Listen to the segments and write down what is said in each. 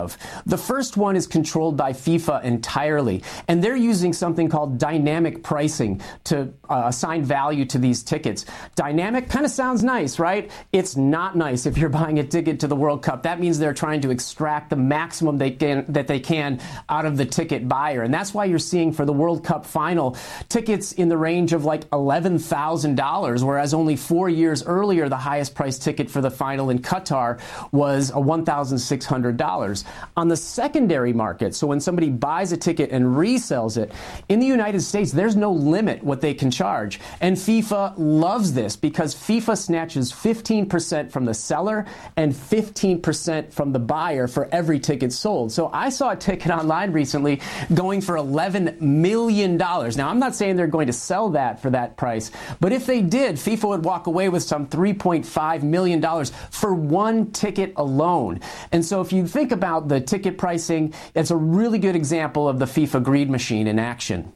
The first one is controlled by FIFA entirely, and they're using something called dynamic pricing to assign value to these tickets. Dynamic kind of sounds nice, right? It's not nice if you're buying a ticket to the World Cup. That means they're trying to extract the maximum that they can out of the ticket buyer, and that's why you're seeing for the World Cup final tickets in the range of like $11,000, whereas only 4 years earlier the highest priced ticket for the final in Qatar was $1,600. On the secondary market, so when somebody buys a ticket and resells it, in the United States, there's no limit what they can charge. And FIFA loves this because FIFA snatches 15% from the seller and 15% from the buyer for every ticket sold. So I saw a ticket online recently going for $11 million. Now, I'm not saying they're going to sell that for that price, but if they did, FIFA would walk away with some $3.5 million for one ticket alone. And so if you think about the ticket pricing, it's a really good example of the FIFA greed machine in action.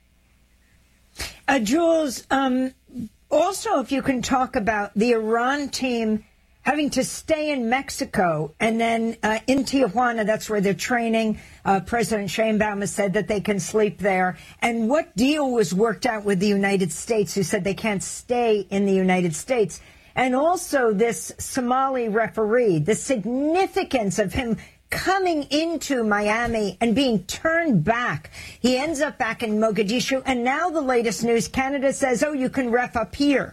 Jules, also if you can talk about the Iran team having to stay in Mexico and then in Tijuana, that's where they're training. President Sheinbaum has said that they can sleep there. And what deal was worked out with the United States, who said they can't stay in the United States? And also this Somali referee, the significance of him coming into Miami and being turned back. He ends up back in Mogadishu. And now the latest news, Canada says, oh, you can ref up here.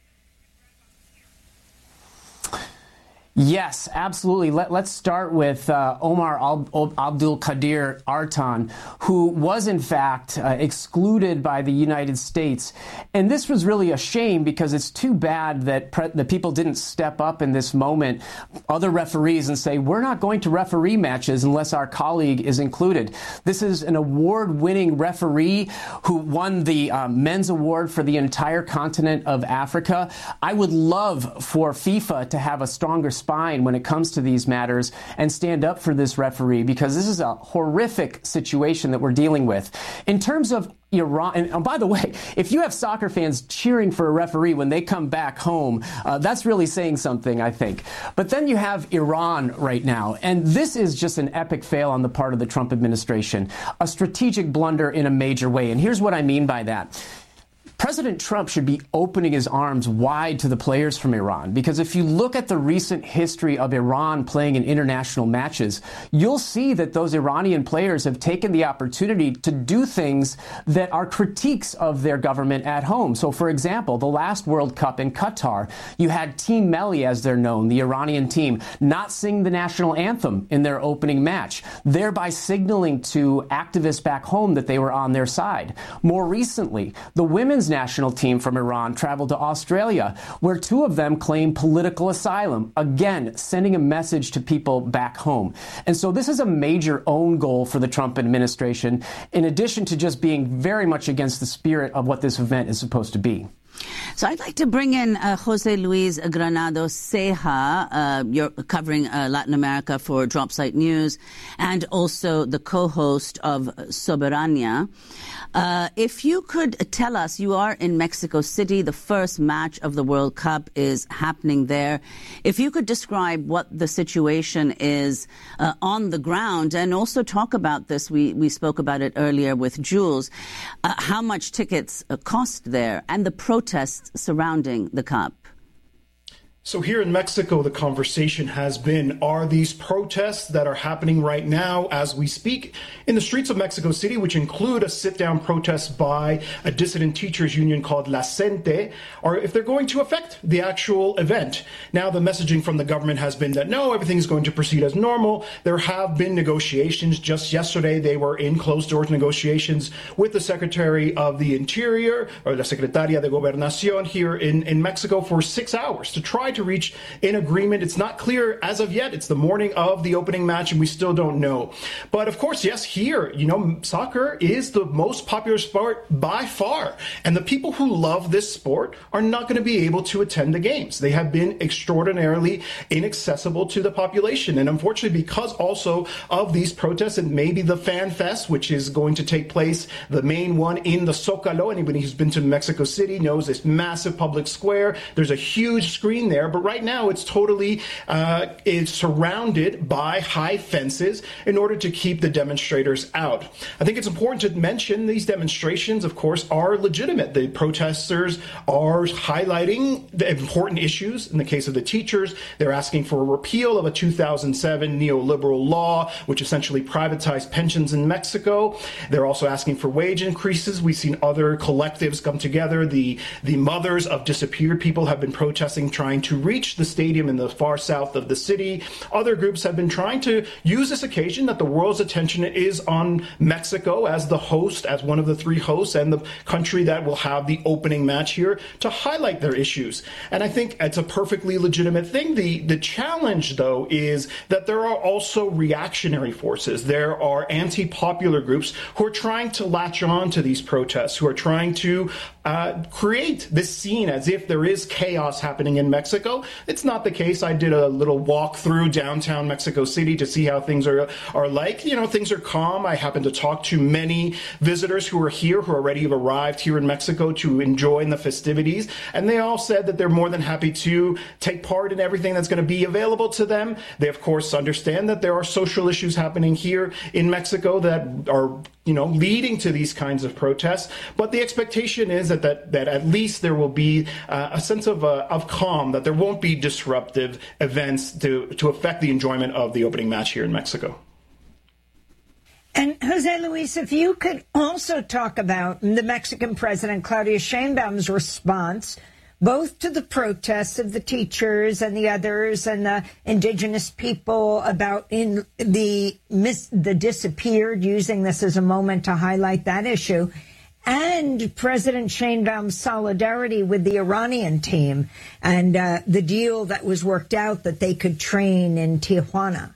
Yes, absolutely. Let's start with Omar Abdul Qadir Artan, who was in fact excluded by the United States. And this was really a shame because it's too bad that the people didn't step up in this moment, other referees, and say, we're not going to referee matches unless our colleague is included. This is an award-winning referee who won the men's award for the entire continent of Africa. I would love for FIFA to have a stronger spine when it comes to these matters and stand up for this referee, because this is a horrific situation that we're dealing with. In terms of Iran, and by the way, if you have soccer fans cheering for a referee when they come back home, that's really saying something, I think. But then you have Iran right now, and this is just an epic fail on the part of the Trump administration, a strategic blunder in a major way. And here's what I mean by that. President Trump should be opening his arms wide to the players from Iran, because if you look at the recent history of Iran playing in international matches, you'll see that those Iranian players have taken the opportunity to do things that are critiques of their government at home. So, for example, the last World Cup in Qatar, you had Team Melli, as they're known, the Iranian team, not sing the national anthem in their opening match, thereby signaling to activists back home that they were on their side. More recently, the women's national team from Iran traveled to Australia, where two of them claimed political asylum, again, sending a message to people back home. And so this is a major own goal for the Trump administration, in addition to just being very much against the spirit of what this event is supposed to be. So I'd like to bring in Jose Luis Granado Ceja. You're covering Latin America for Dropsite News and also the co-host of Soberania. If you could tell us, you are in Mexico City. The first match of the World Cup is happening there. If you could describe what the situation is on the ground, and also talk about this, we spoke about it earlier with Jules, how much tickets cost there and the protests surrounding the Cup. So here in Mexico, the conversation has been, are these protests that are happening right now as we speak in the streets of Mexico City, which include a sit-down protest by a dissident teachers union called La CENTE, or if they're going to affect the actual event? Now, the messaging from the government has been that, no, everything's going to proceed as normal. There have been negotiations. Just yesterday, they were in closed-doors negotiations with the Secretary of the Interior, or La Secretaria de Gobernación here in Mexico for 6 hours to try to reach an agreement. It's not clear as of yet. It's the morning of the opening match, and we still don't know. But of course, yes, here, soccer is the most popular sport by far. And the people who love this sport are not going to be able to attend the games. They have been extraordinarily inaccessible to the population. And unfortunately, because also of these protests and maybe the Fan Fest, which is going to take place, the main one in the Zócalo. Anybody who's been to Mexico City knows this massive public square. There's a huge screen there there, but right now it's totally is surrounded by high fences in order to keep the demonstrators out. I think it's important to mention these demonstrations, of course, are legitimate. The protesters are highlighting the important issues. In the case of the teachers, they're asking for a repeal of a 2007 neoliberal law, which essentially privatized pensions in Mexico. They're also asking for wage increases. We've seen other collectives come together. The mothers of disappeared people have been protesting, trying to reach the stadium in the far south of the city. Other groups have been trying to use this occasion that the world's attention is on Mexico as the host, as one of the three hosts, and the country that will have the opening match here, to highlight their issues. And I think it's a perfectly legitimate thing. The challenge, though, is that there are also reactionary forces. There are anti-popular groups who are trying to latch on to these protests, who are trying to create this scene as if there is chaos happening in Mexico. It's not the case. I did a little walk through downtown Mexico City to see how things are like. You know, things are calm. I happened to talk to many visitors who are here, who already have arrived here in Mexico to enjoy the festivities, and they all said that they're more than happy to take part in everything that's going to be available to them. They, of course, understand that there are social issues happening here in Mexico that are, you know, leading to these kinds of protests. But the expectation is that at least there will be a sense of calm, that there won't be disruptive events to affect the enjoyment of the opening match here in Mexico. And Jose Luis, if you could also talk about the Mexican president, Claudia Sheinbaum's response both to the protests of the teachers and the others and the indigenous people about the disappeared, using this as a moment to highlight that issue, and President Sheinbaum's solidarity with the Iranian team and the deal that was worked out that they could train in Tijuana.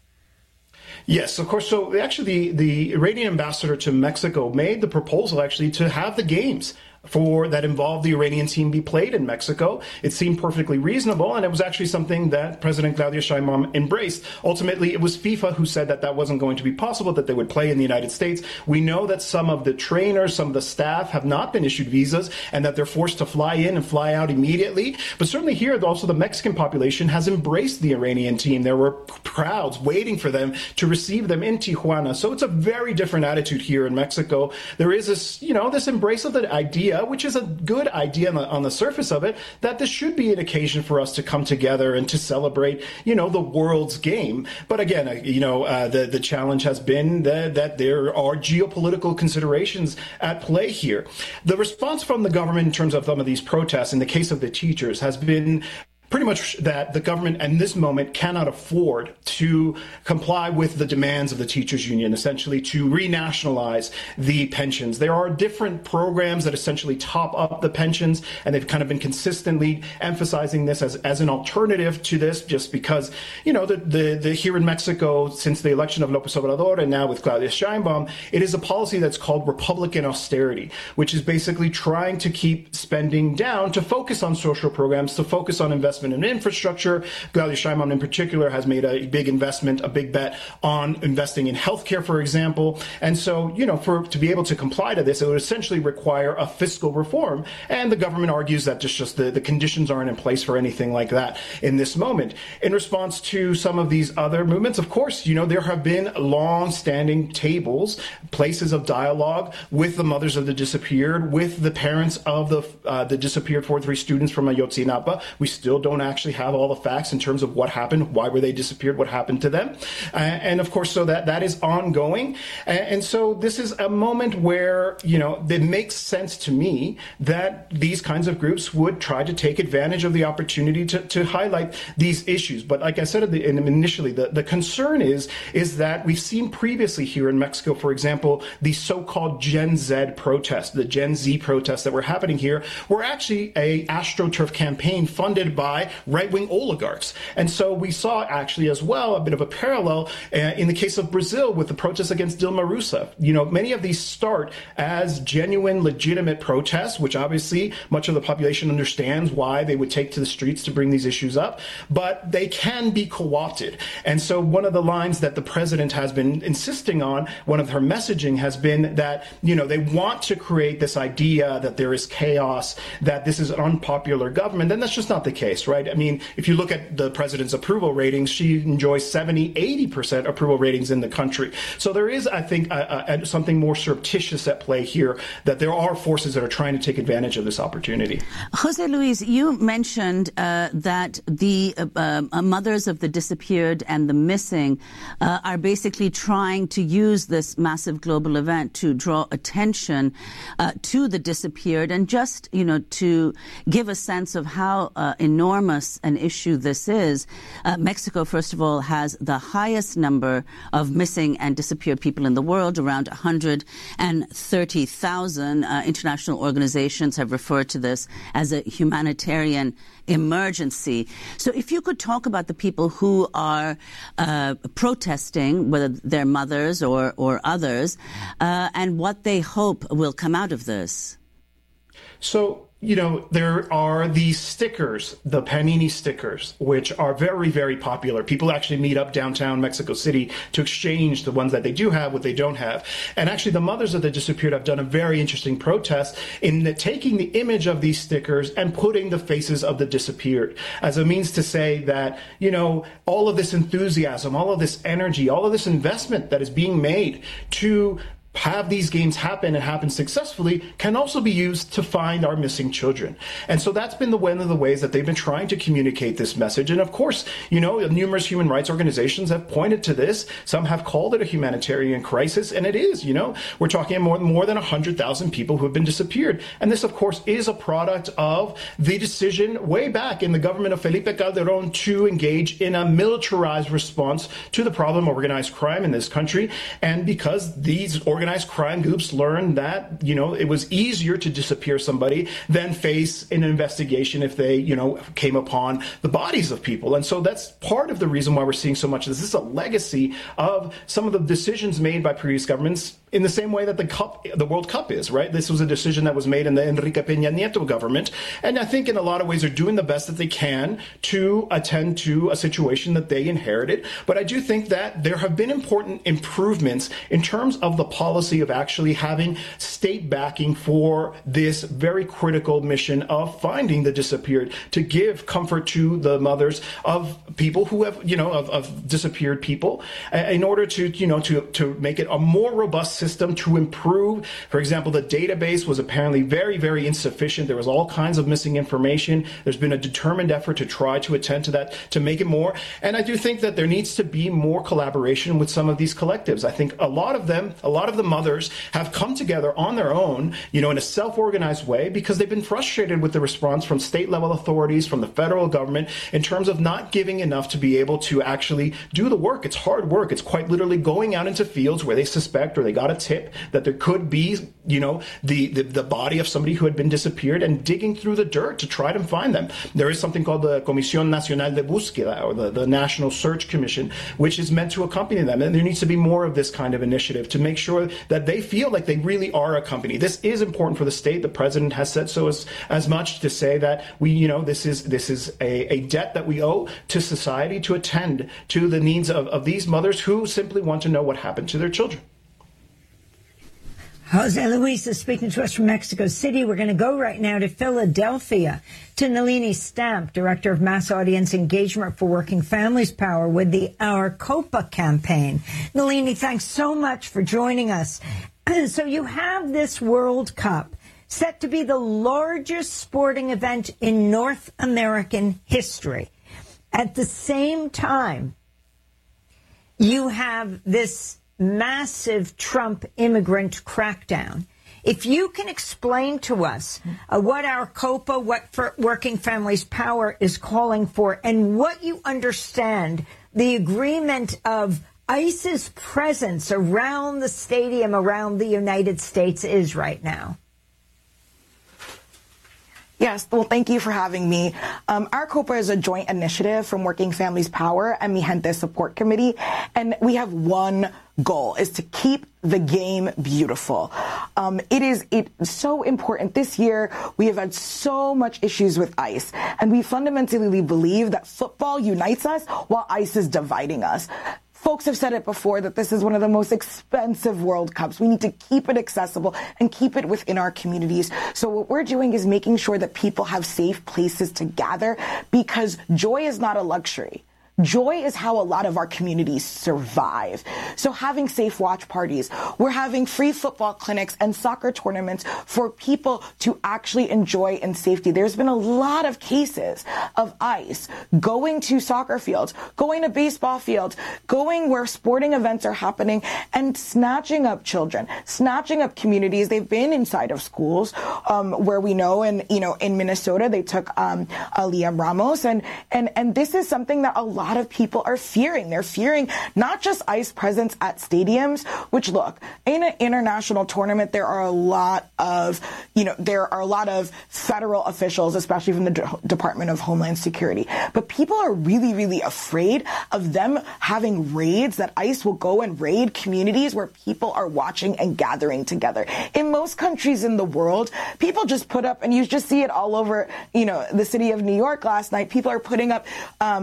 Yes, of course. So actually, the Iranian ambassador to Mexico made the proposal actually to have the games that involved the Iranian team be played in Mexico. It seemed perfectly reasonable, and it was actually something that President Claudia Sheinbaum embraced. Ultimately, it was FIFA who said that wasn't going to be possible, that they would play in the United States. We know that some of the trainers, some of the staff have not been issued visas, and that they're forced to fly in and fly out immediately. But certainly here, also the Mexican population has embraced the Iranian team. There were crowds waiting for them to receive them in Tijuana. So it's a very different attitude here in Mexico. There is this, this embrace of the idea, which is a good idea on the surface of it, that this should be an occasion for us to come together and to celebrate, the world's game. But again, the challenge has been that there are geopolitical considerations at play here. The response from the government in terms of some of these protests, in the case of the teachers, has been pretty much that the government in this moment cannot afford to comply with the demands of the teachers union, essentially to renationalize the pensions. There are different programs that essentially top up the pensions, and they've kind of been consistently emphasizing this as an alternative to this, just because, the here in Mexico, since the election of López Obrador and now with Claudia Sheinbaum, it is a policy that's called Republican austerity, which is basically trying to keep spending down, to focus on social programs, to focus on investment in infrastructure. Claudia Sheinbaum in particular has made a big investment, a big bet on investing in healthcare, for example. And so, to be able to comply to this, it would essentially require a fiscal reform. And the government argues that just the conditions aren't in place for anything like that in this moment. In response to some of these other movements, of course, there have been long-standing tables, places of dialogue with the mothers of the disappeared, with the parents of the disappeared 43 students from Ayotzinapa. We still don't actually have all the facts in terms of what happened, why were they disappeared, what happened to them. And of course, so that is ongoing. And so this is a moment where, it makes sense to me that these kinds of groups would try to take advantage of the opportunity to highlight these issues. But like I said initially, the concern is that we've seen previously here in Mexico, for example, the so-called Gen Z protests, the Gen Z protests that were happening here, were actually a AstroTurf campaign funded by right-wing oligarchs. And so we saw actually as well a bit of a parallel in the case of Brazil with the protests against Dilma Rousseff. Many of these start as genuine, legitimate protests, which obviously much of the population understands why they would take to the streets to bring these issues up, but they can be co-opted. And so one of the lines that the president has been insisting on, one of her messaging has been that, they want to create this idea that there is chaos, that this is an unpopular government, and that's just not the case. right? I mean, if you look at the president's approval ratings, she enjoys 70-80% approval ratings in the country. So there is, I think, something more surreptitious at play here, that there are forces that are trying to take advantage of this opportunity. Jose Luis, you mentioned that the mothers of the disappeared and the missing are basically trying to use this massive global event to draw attention to the disappeared, and just, to give a sense of how enormous an issue this is. Mexico, first of all, has the highest number of missing and disappeared people in the world, around 130,000. International organizations have referred to this as a humanitarian emergency. So if you could talk about the people who are protesting, whether they're mothers or others, and what they hope will come out of this. So, there are these stickers, the Panini stickers, which are very, very popular. People actually meet up downtown Mexico City to exchange the ones that they do have, what they don't have. And actually, the mothers of the disappeared have done a very interesting protest in taking the image of these stickers and putting the faces of the disappeared as a means to say that, all of this enthusiasm, all of this energy, all of this investment that is being made to have these games happen and happen successfully can also be used to find our missing children. And so that's been one of the ways that they've been trying to communicate this message. And of course, numerous human rights organizations have pointed to this. Some have called it a humanitarian crisis, and it is. We're talking more than 100,000 people who have been disappeared. And this, of course, is a product of the decision way back in the government of Felipe Calderón to engage in a militarized response to the problem of organized crime in this country. And because these organized crime groups learned that, it was easier to disappear somebody than face an investigation if they, came upon the bodies of people. And so that's part of the reason why we're seeing so much of this. This is a legacy of some of the decisions made by previous governments, in the same way that the World Cup is, right? This was a decision that was made in the Enrique Peña Nieto government. And I think in a lot of ways they're doing the best that they can to attend to a situation that they inherited. But I do think that there have been important improvements in terms of the policy of actually having state backing for this very critical mission of finding the disappeared, to give comfort to the mothers of people who have, of disappeared people, in order to make it a more robust system to improve. For example, the database was apparently very, very insufficient. There was all kinds of missing information. There's been a determined effort to try to attend to that, to make it more. And I do think that there needs to be more collaboration with some of these collectives. I think a lot of the mothers have come together on their own, in a self-organized way, because they've been frustrated with the response from state-level authorities, from the federal government, in terms of not giving enough to be able to actually do the work. It's hard work. It's quite literally going out into fields where they suspect or they got a tip that there could be, the body of somebody who had been disappeared, and digging through the dirt to try to find them. There is something called the Comisión Nacional de Búsqueda, or the National Search Commission, which is meant to accompany them. And there needs to be more of this kind of initiative to make sure that they feel like they really are a company. This is important for the state. The president has said so as much, to say that this is a debt that we owe to society to attend to the needs of these mothers who simply want to know what happened to their children. Jose Luis is speaking to us from Mexico City. We're going to go right now to Philadelphia, to Nalini Stamp, Director of Mass Audience Engagement for Working Families Power with the Our Copa campaign. Nalini, thanks so much for joining us. So you have this World Cup set to be the largest sporting event in North American history. At the same time, you have this massive Trump immigrant crackdown. If you can explain to us what Our Copa, what Working Families Power is calling for, and what you understand the agreement of ICE's presence around the stadium, around the United States is right now. Yes, well, thank you for having me. Our Copa is a joint initiative from Working Families Power and Mi Gente Support Committee, and we have one goal, is to keep the game beautiful. It's so important. This year, we have had so much issues with ICE, and we fundamentally believe that football unites us while ICE is dividing us. Folks have said it before that this is one of the most expensive World Cups. We need to keep it accessible and keep it within our communities. So what we're doing is making sure that people have safe places to gather, because joy is not a luxury. Joy is how a lot of our communities survive. So having safe watch parties, we're having free football clinics and soccer tournaments for people to actually enjoy in safety. There's been a lot of cases of ICE going to soccer fields, going to baseball fields, going where sporting events are happening and snatching up children, snatching up communities. They've been inside of schools, where we know, and in Minnesota they took Liam Ramos, and this is something that a lot of people are fearing. They're fearing not just ICE presence at stadiums, which, look, in an international tournament, there are a lot of federal officials, especially from the Department of Homeland Security. But people are really, really afraid of them having raids, that ICE will go and raid communities where people are watching and gathering together. In most countries in the world, people just put up, and you just see it all over, the city of New York last night, people are putting up,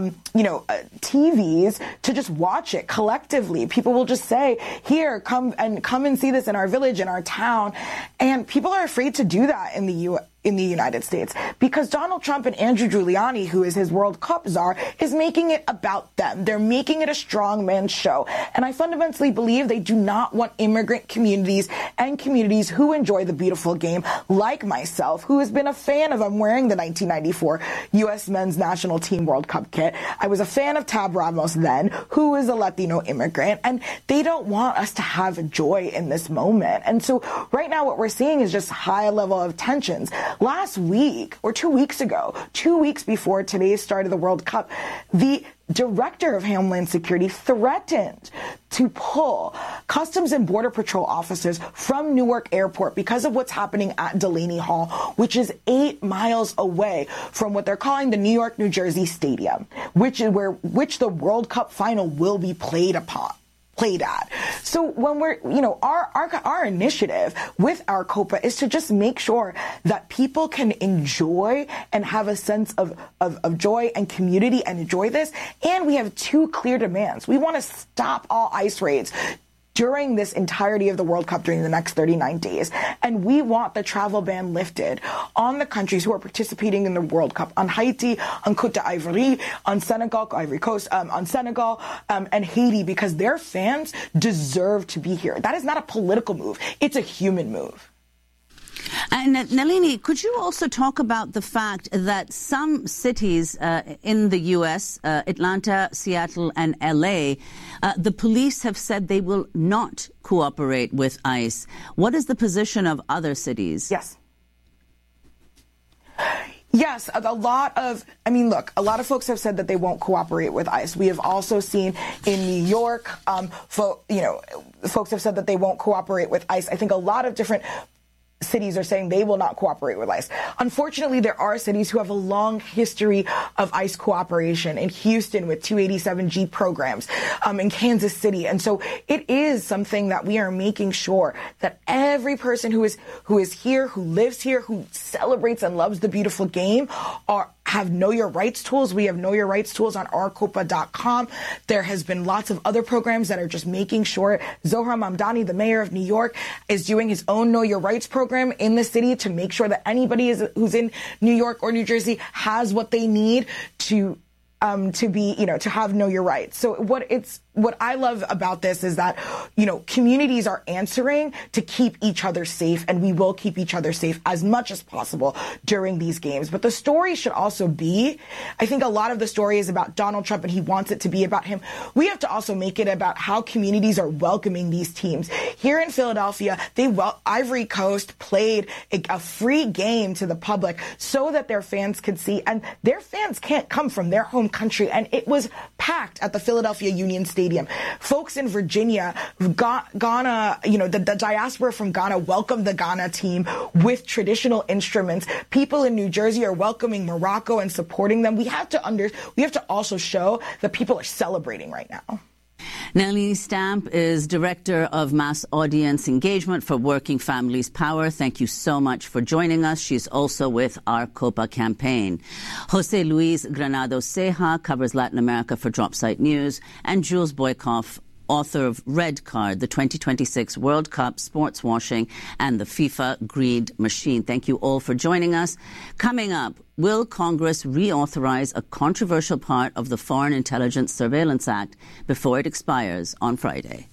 TVs to just watch it collectively. People will just say, here, come and see this in our village, in our town. And people are afraid to do that in the United States, because Donald Trump and Andrew Giuliani, who is his World Cup czar, is making it about them. They're making it a strongman show. And I fundamentally believe they do not want immigrant communities and communities who enjoy the beautiful game, like myself, who has been a fan of, I'm wearing the 1994 U.S. Men's National Team World Cup kit. I was a fan of Tab Ramos then, who is a Latino immigrant, and they don't want us to have joy in this moment. And so right now what we're seeing is just high level of tensions. Last week, or 2 weeks ago, 2 weeks before today's start of the World Cup, the director of Homeland Security threatened to pull Customs and Border Patrol officers from Newark Airport because of what's happening at Delaney Hall, which is 8 miles away from what they're calling the New York, New Jersey Stadium, which the World Cup final will be played at. So when we're, our initiative with our COPA is to just make sure that people can enjoy and have a sense of joy and community and enjoy this. And we have 2 clear demands. We want to stop all ICE raids during this entirety of the World Cup during the next 39 days. And we want the travel ban lifted on the countries who are participating in the World Cup, on Haiti, on Côte d'Ivoire, on Senegal, Ivory Coast, on Senegal, and Haiti, because their fans deserve to be here. That is not a political move. It's a human move. And Nalini, could you also talk about the fact that some cities in the U.S., Atlanta, Seattle, and L.A., the police have said they will not cooperate with ICE. What is the position of other cities? Yes, a lot of folks have said that they won't cooperate with ICE. We have also seen in New York, folks have said that they won't cooperate with ICE. I think a lot of different cities are saying they will not cooperate with ICE. Unfortunately, there are cities who have a long history of ICE cooperation. In Houston with 287G programs, in Kansas City. And so it is something that we are making sure that every person who is here, who lives here, who celebrates and loves the beautiful game have Know Your Rights tools. We have Know Your Rights tools on ourcopa.com. There has been lots of other programs that are just making sure. Zohran Mamdani, the mayor of New York, is doing his own Know Your Rights program in the city to make sure that anybody who's in New York or New Jersey has what they need to have Know Your Rights. So what I love about this is that, communities are answering to keep each other safe, and we will keep each other safe as much as possible during these games. But the story should also be, I think a lot of the story is about Donald Trump and he wants it to be about him. We have to also make it about how communities are welcoming these teams. Here in Philadelphia, Ivory Coast played a free game to the public so that their fans could see, and their fans can't come from their home country, and it was packed at the Philadelphia Union Stadium. Folks in Virginia, Ghana, the diaspora from Ghana welcomed the Ghana team with traditional instruments. People in New Jersey are welcoming Morocco and supporting them. We have to also show that people are celebrating right now. Nellie Stamp is Director of Mass Audience Engagement for Working Families Power. Thank you so much for joining us. She's also with our COPA campaign. Jose Luis Granado Ceja covers Latin America for Dropsite News, and Jules Boykoff, author of Red Card, the 2026 World Cup Sports Washing and the FIFA Greed Machine. Thank you all for joining us. Coming up, will Congress reauthorize a controversial part of the Foreign Intelligence Surveillance Act before it expires on Friday?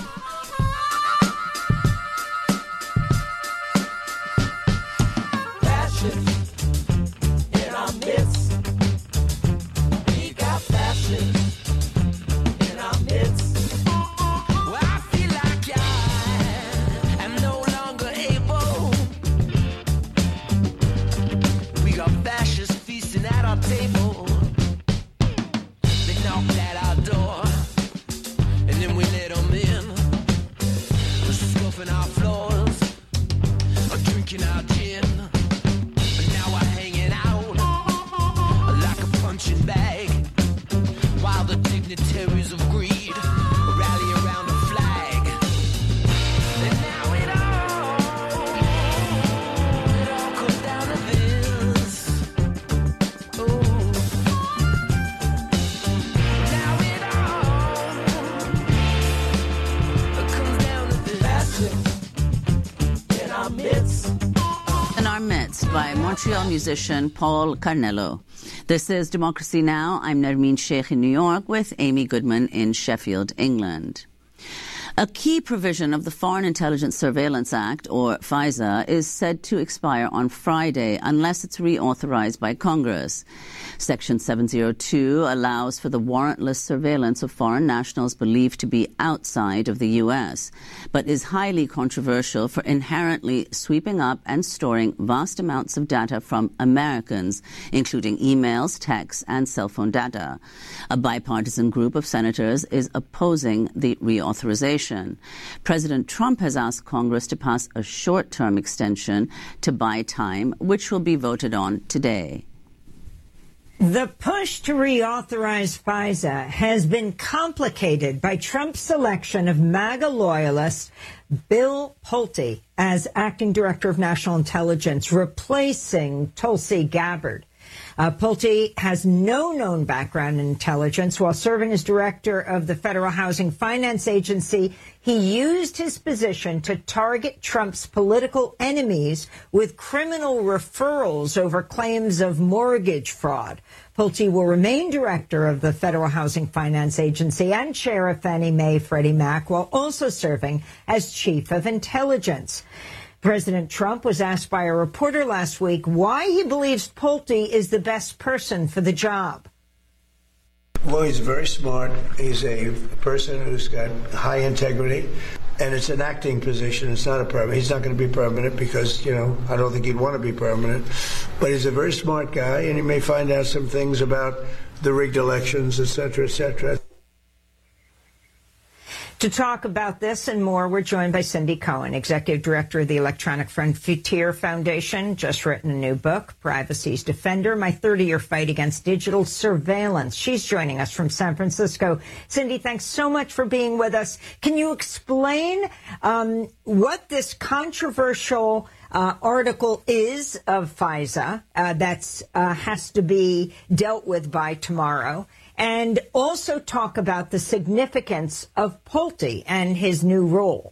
By Montreal musician Paul Carnello. This is Democracy Now! I'm Nermeen Sheikh in New York with Amy Goodman in Sheffield, England. A key provision of the Foreign Intelligence Surveillance Act, or FISA, is said to expire on Friday unless it's reauthorized by Congress. Section 702 allows for the warrantless surveillance of foreign nationals believed to be outside of the U.S., but is highly controversial for inherently sweeping up and storing vast amounts of data from Americans, including emails, texts, and cell phone data. A bipartisan group of senators is opposing the reauthorization. President Trump has asked Congress to pass a short-term extension to buy time, which will be voted on today. The push to reauthorize FISA has been complicated by Trump's selection of MAGA loyalist Bill Pulte as acting director of national intelligence, replacing Tulsi Gabbard. Pulte has no known background in intelligence. While serving as director of the Federal Housing Finance Agency, he used his position to target Trump's political enemies with criminal referrals over claims of mortgage fraud. Pulte will remain director of the Federal Housing Finance Agency and chair of Fannie Mae Freddie Mac, while also serving as chief of intelligence. President Trump was asked by a reporter last week why he believes Pulte is the best person for the job. Well, he's very smart. He's a person who's got high integrity, and it's an acting position. It's not a permanent. He's not going to be permanent because, I don't think he'd want to be permanent. But he's a very smart guy, and he may find out some things about the rigged elections, et cetera, et cetera. To talk about this and more, we're joined by Cindy Cohen, executive director of the Electronic Frontier Foundation, just written a new book, Privacy's Defender, My 30-Year Fight Against Digital Surveillance. She's joining us from San Francisco. Cindy, thanks so much for being with us. Can you explain what this controversial article is of FISA that has to be dealt with by tomorrow? And also talk about the significance of Pulte and his new role.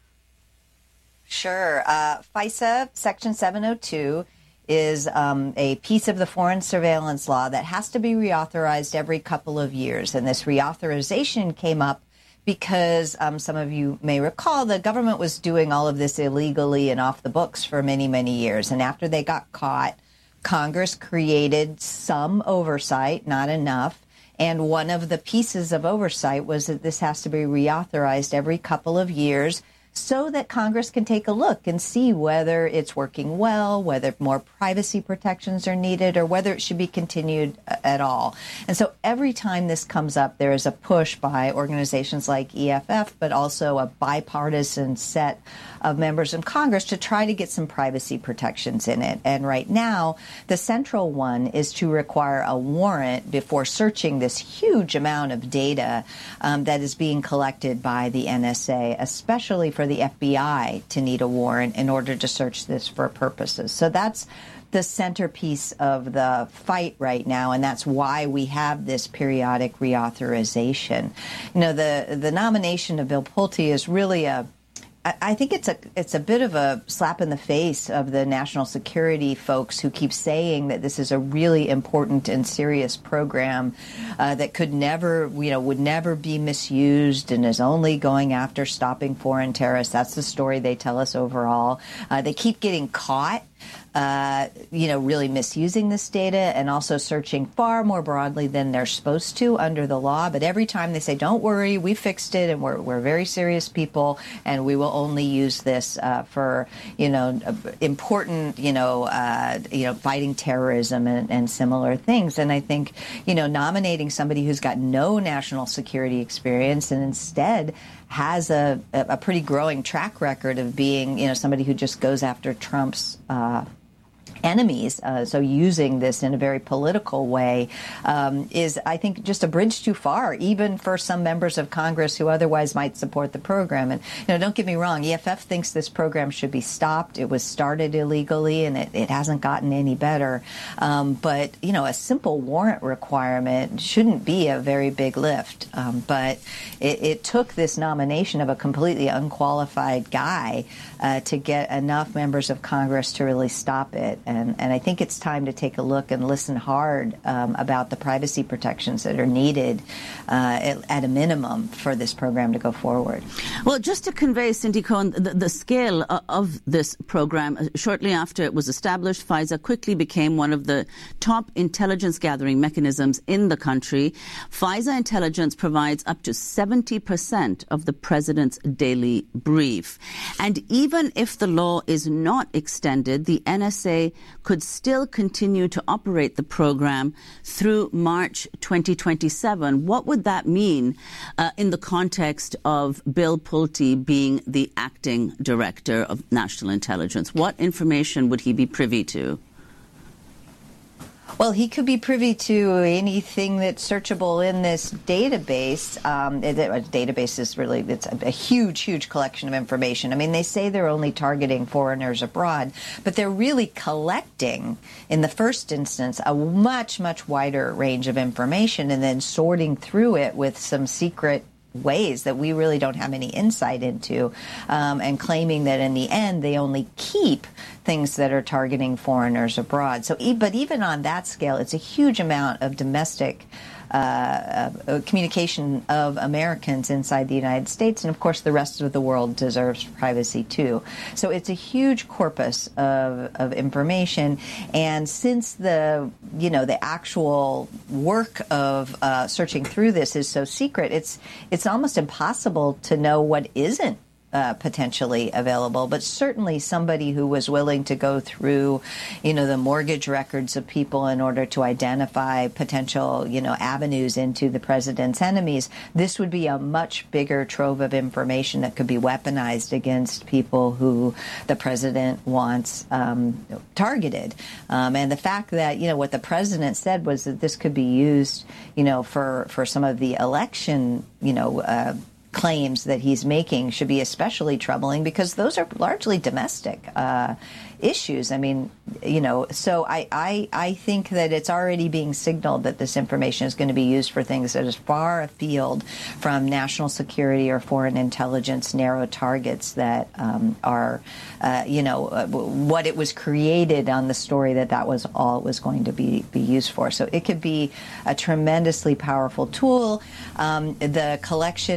Sure. FISA Section 702 is a piece of the foreign surveillance law that has to be reauthorized every couple of years. And this reauthorization came up because some of you may recall the government was doing all of this illegally and off the books for many, many years. And after they got caught, Congress created some oversight, not enough. And one of the pieces of oversight was that this has to be reauthorized every couple of years so that Congress can take a look and see whether it's working well, whether more privacy protections are needed, or whether it should be continued at all. And so every time this comes up, there is a push by organizations like EFF, but also a bipartisan set of members of Congress to try to get some privacy protections in it. And right now, the central one is to require a warrant before searching this huge amount of data that is being collected by the NSA, especially for the FBI to need a warrant in order to search this for purposes. So that's the centerpiece of the fight right now, and that's why we have this periodic reauthorization. You know, the nomination of Bill Pulte is really I think it's a bit of a slap in the face of the national security folks who keep saying that this is a really important and serious program that could never, would never be misused and is only going after stopping foreign terrorists. That's the story they tell us overall. They keep getting caught really misusing this data and also searching far more broadly than they're supposed to under the law. But every time they say, don't worry, we fixed it and we're very serious people and we will only use this for, important, fighting terrorism and similar things. And I think, nominating somebody who's got no national security experience and instead has a pretty growing track record of being, somebody who just goes after Trump's enemies, so using this in a very political way is, I think, just a bridge too far, even for some members of Congress who otherwise might support the program. And, don't get me wrong, EFF thinks this program should be stopped. It was started illegally, and it hasn't gotten any better. But, a simple warrant requirement shouldn't be a very big lift. But it took this nomination of a completely unqualified guy to get enough members of Congress to really stop it. And I think it's time to take a look and listen hard about the privacy protections that are needed at a minimum for this program to go forward. Well, just to convey, Cindy Cohen, the scale of this program, shortly after it was established, FISA quickly became one of the top intelligence gathering mechanisms in the country. FISA intelligence provides up to 70% of the president's daily brief. And even if the law is not extended, the NSA could still continue to operate the program through March 2027. What would that mean in the context of Bill Pulte being the acting director of national intelligence? What information would he be privy to? Well, he could be privy to anything that's searchable in this database. A database is really, it's a huge, huge collection of information. I mean, they say they're only targeting foreigners abroad, but they're really collecting, in the first instance, a much, much wider range of information and then sorting through it with some secret ways that we really don't have any insight into, and claiming that in the end they only keep things that are targeting foreigners abroad. So, but even on that scale, it's a huge amount of domestic communication of Americans inside the United States, and of course the rest of the world deserves privacy too. So it's a huge corpus of information, and since the actual work of searching through this is so secret, it's almost impossible to know what isn't potentially available, but certainly somebody who was willing to go through, the mortgage records of people in order to identify potential, avenues into the president's enemies, this would be a much bigger trove of information that could be weaponized against people who the president wants targeted. And the fact that, what the president said was that this could be used, for some of the election, claims that he's making should be especially troubling because those are largely domestic issues. I mean, so I think that it's already being signaled that this information is going to be used for things that is far afield from national security or foreign intelligence narrow targets that are, what it was created on the story that was all it was going to be used for. So it could be a tremendously powerful tool. The collection and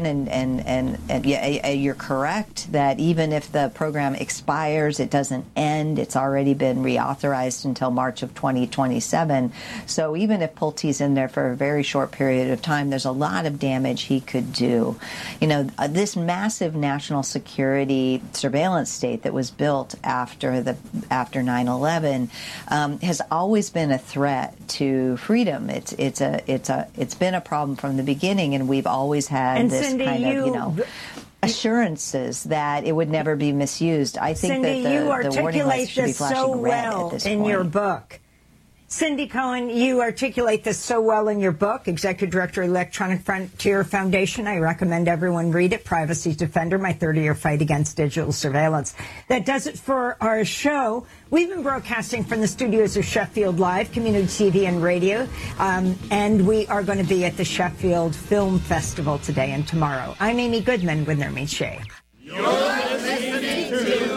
And yeah, you're correct that even if the program expires, it doesn't end. It's already been reauthorized until March of 2027. So even if Pulte's in there for a very short period of time, there's a lot of damage he could do. You know, this massive national security surveillance state that was built after 9/11 has always been a threat to freedom. It's been a problem from the beginning, and we've always had this Cindy, kind of assurances that it would never be misused. I think Cindy, that the warning lights should be flashing so red well at this in point. your book. Cindy Cohen, you articulate this so well in your book, Executive Director, Electronic Frontier Foundation. I recommend everyone read it, Privacy's Defender, My 30-Year Fight Against Digital Surveillance. That does it for our show. We've been broadcasting from the studios of Sheffield Live, Community TV and Radio, and we are going to be at the Sheffield Film Festival today and tomorrow. I'm Amy Goodman with Nurmi Shea. You're listening to